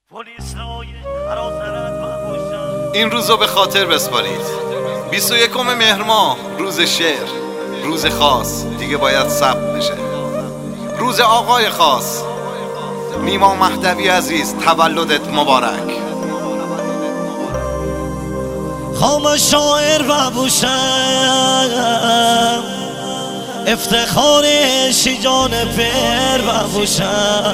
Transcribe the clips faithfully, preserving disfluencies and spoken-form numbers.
این روز رو به خاطر بسپارید. بیست و یکم مهر ماه، روز شعر، روز خاص دیگه باید ثبت بشه. روز آقای خاص، نیما مهدوی عزیز، تولدت مبارک. خام شاعر و بوشم، افتخار شیجان پر و بوشم،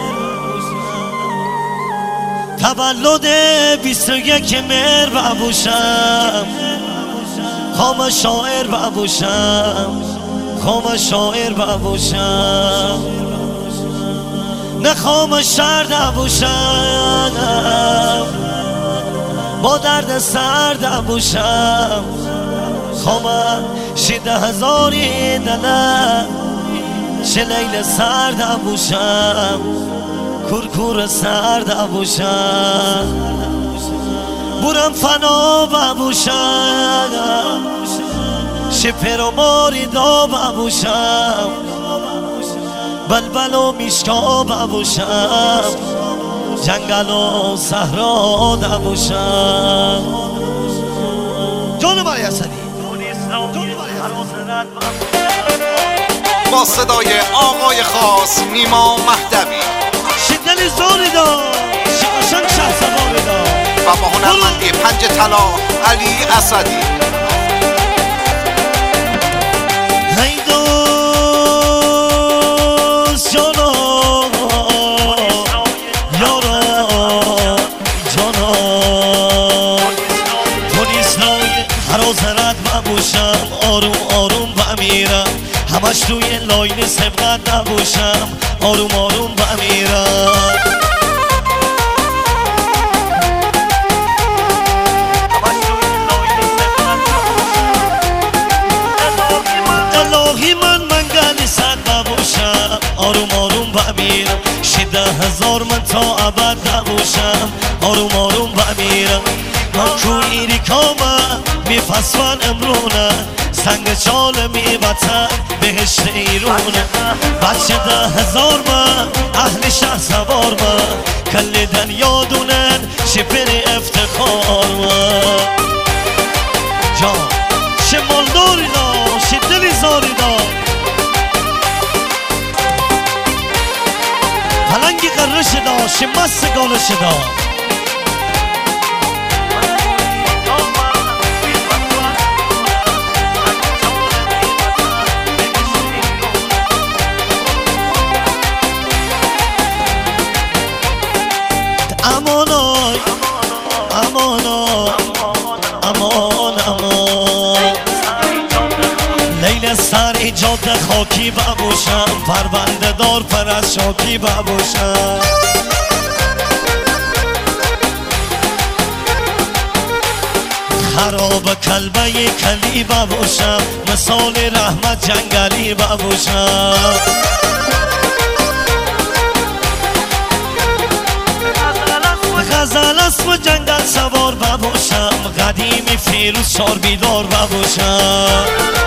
تولد بیست و یک مهر و بوشم. خام شاعر و بوشم، خام شاعر و بوشم، نه خام شرد بوشم، با درد سرد بوشم. خام شیده هزاری دلم، چه لیل سرد بوشم، کورکور سرد بوشم. بورم فنا بوشم، شپر و ماری دا بوشم، بلبل و میشکا بوشم، جنگل و صحرا بوشم. جان ماری اسدی با صدای آقای خاص نیما مهدوی، شدلی زوری دا شقشنگ شه سواری دا، و با هنرمندی پنج طلا علی اسدی. هی دوست جانا یارا جانا، پلیسای حراسرت ببوشم، آروم آروم بمیرم، همش توی لاین سبقت نبوشم، آروم آروم بمیرم. الهی من منگل صد نبوشم، آروم آروم بمیرم، شده هزار من تا ابد نبوشم، آروم آروم بمیرم. من کوی ریکامم میفسفن امرونه، سنگ چال میبتن بهشت ایرونه. بچه ده هزار من اهل شه سوار من، کلیدن یادونن شپر افتخار من. جان چه مالداری دا، چه دلی زاری دا، پلنگی قرش دا، چه مست گالش دا. امانای امانای امان امان، لیل سر ایجاد خاکی ببوشم، پرونده دار پر از شاکی ببوشم. خراب کلبه کلی ببوشم، مثال رحمت جنگلی ببوشم. غزل اسم جنگل سوار ببوشم، قدیمی فیروز شار بیدار ببوشم.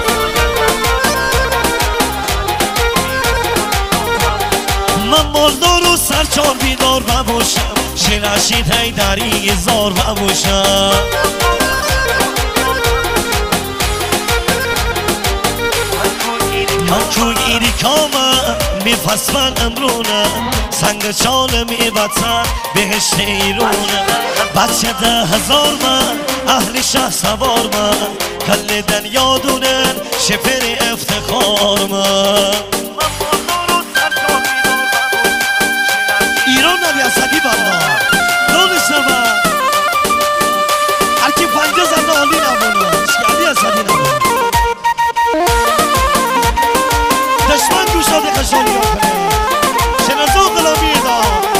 من مالدار و سرچار بیدار ببوشم، شیرشید حیدری زار ببوشم. من کوی ایریکامم میفسفن امرونه، سنگ چال میبتن بهشت ایرونه. بچه ده هزار من اهل شه سوار من، کلیدن یادونن شپر افتخار من. ایران نبی اسدی بابا دونسته من، هرکی پنجه زنده عالی نبونه، علی اسدی نبونه. دشمن گوش داده قشانی کنه، شنزا غلامی دا.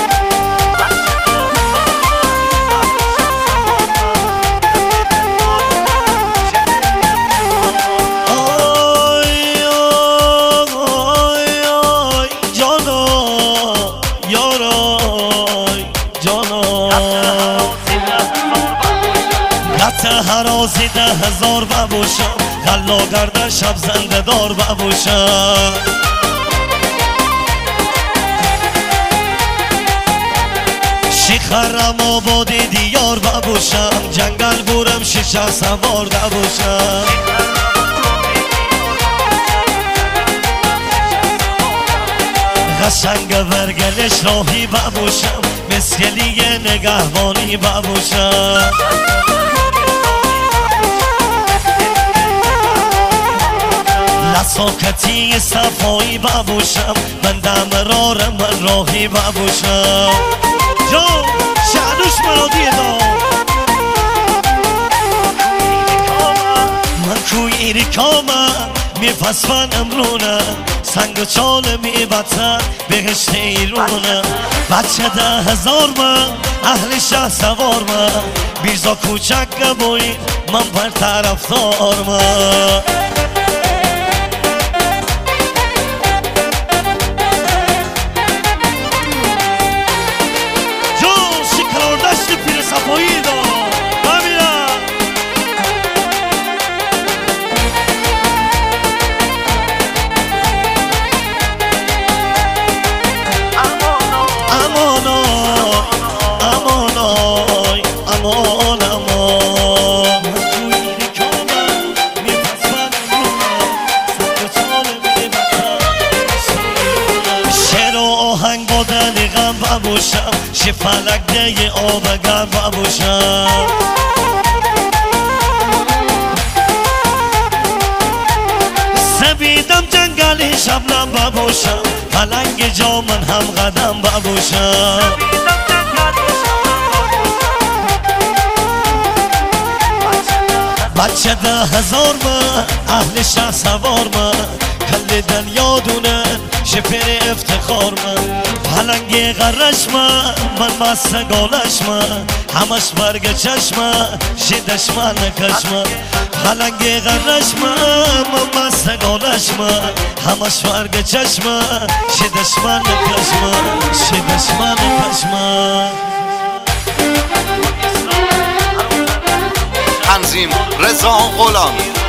آی آی آی جانا یارا جانا، قطع حرازی ده هزار ببوشم، غلا گردن شب زنده دار ببوشم. شیخ خرم آباد دیار ببوشم جنگل برم شیشه سوار ببوشم قشنگ ورگلش راهی ببوشم مسکلی نگهبانی ببوشم لساکتی صفایی ببوشم من دم رارم من راهی ببوشم جو شعدوش مرادی دا من کوی ریکامم میپسفن امرونه سنگ و چال میبتن بهشت ایرونه بچه ده هزار من اهل شه سوار من بیرزا کوچک گبایی من پر طرفدار من ببوشم شی فلک ده آبگم ببوشم سبیدم جنگلی شبنم ببوشم پلنگ جا من هم قدم ببوشم بچه ده هزار من اهل شه سوار من کل دنیا دونن شپر افتخار من پلنگ غرش من من مست گالش من همش برگ چشم شیدش من نکش من پلنگ غرش من من مست گالش من همش برگ چشم شیدش من نکش من شیدش من نکش من تنظیم رضا غلامی